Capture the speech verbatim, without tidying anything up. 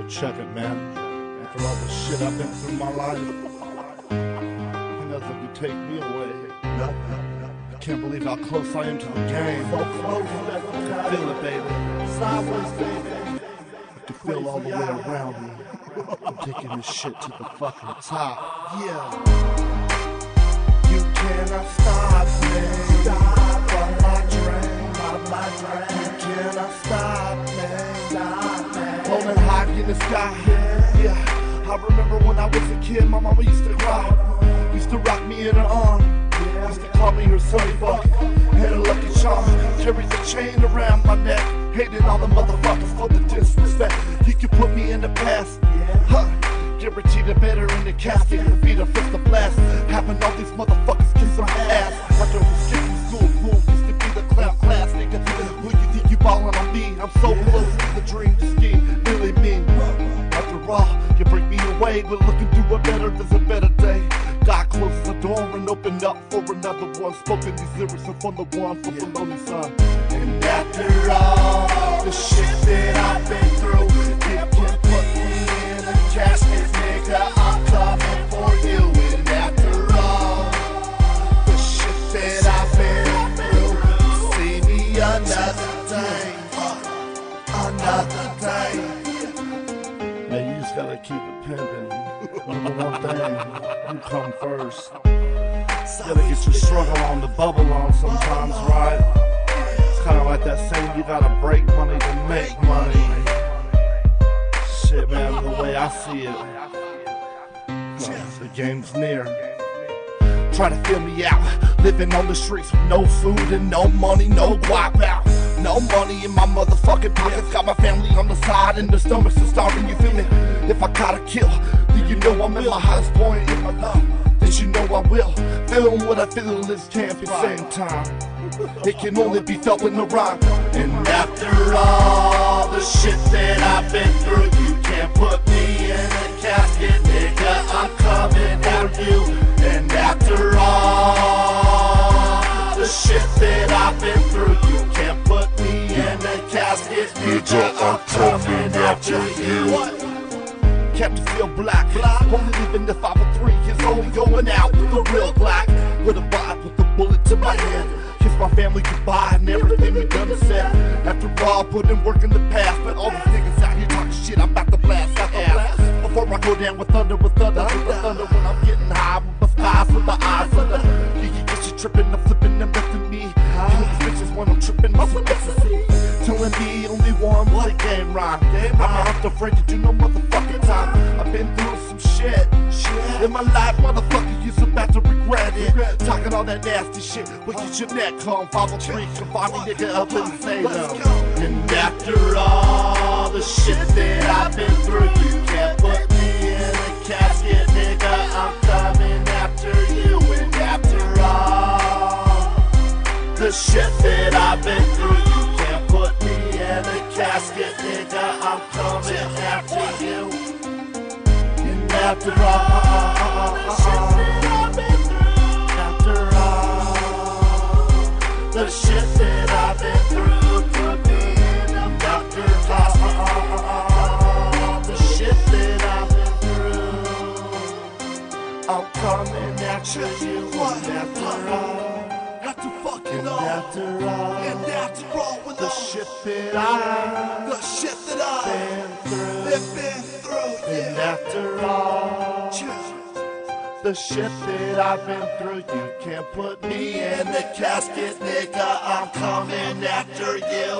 Check it, man. After all the shit I've been through in my life, nothing can take me away. I can't believe how close I am to the game. So close, I feel it, baby. Sideways, baby. I can feel all the way around me. I'm taking this shit to the fucking top. Yeah. You cannot stop me. Stop from my dream. From my dream. You cannot stop me. Stop me. Holding high in the sky. Yeah. yeah. I remember when I was a kid, my mama used to cry. Used to rock me in her arm. Used to call me her sonny buck. Had a lucky charm. Carried the chain around my neck. Hated all the motherfuckers for the disrespect. You can put me in the past. Huh. Guaranteed a better in the casket. Be the first to blast. Having all these motherfuckers kissing my ass. I don't skip school. Cool used to be the clown class, nigga. Who you think you ballin' on me? I'm so close to the dream to scheme. Really mean. After all, you bring me away. We're looking through a better, there's a better day. God closed the door and opened up for another one. Spoken these lyrics are from the one from the lonely sun. And after all the shit that I've been through, you can put me in a casket, nigga. I'm coming for you. And after all the shit that I've been through, see me another day, another day. Man, you just gotta keep it pimpin'. Number one thing, you come first. You gotta get your struggle on the bubble on sometimes, right? It's kinda like that saying, you gotta break money to make money. Shit, man, the way I see it, well, the game's near. Try to feel me out, living on the streets with no food and no money, no guap out. No money in my motherfucking pockets. Got my family on the side and their stomachs are starving, you feel me? If I gotta kill, then you know I'm in my highest point. If I love, then you know I will. Feeling what I feel in this camp at the same time. It can only be felt in the rhyme. And after all the shit that I've been through, you can't put me in a casket, nigga. I'm coming after you. And after all the shit that I've been through, you can't put me in a casket, nigga. I'm coming after you. Kept to feel black, only living the five oh three is only going out with the real black. With a vibe, with a bullet to my head. Kiss my family goodbye and everything we done is said. After all, put in work in the past, but all these niggas out here talking shit, I'm about to blast out the ass. Before I go down with thunder, with thunder, with the thunder when I'm getting high, with my skies, with my eyes under. You can get you tripping, I'm flipping, I'm lifting me. Kill these bitches when I'm tripping, my ecstasy. Telling me only one what a game rhyme. I'm not afraid to do no motherfucking time. I've been through some shit, shit in my life, motherfucker, you's about to regret it. Talking all that nasty shit, well get your neck home. five oh three, can find me nigga up in Salem. And after all the shit that I've been through, you can't put me in a casket, nigga. I'm coming after you. And after all the shit that I've been through, you can't put me in a casket, nigga. I'm coming after you. And after all the shit that I've been through, after all the shit that I've been through, put me in a after all the shit that I've been through, I'm coming after you. And after all, after fucking all, after all, and after all, with the shit that I, the shit that I've been through, been through, and after all, the shit that I've been through, you can't put me in the casket, nigga. I'm coming after you.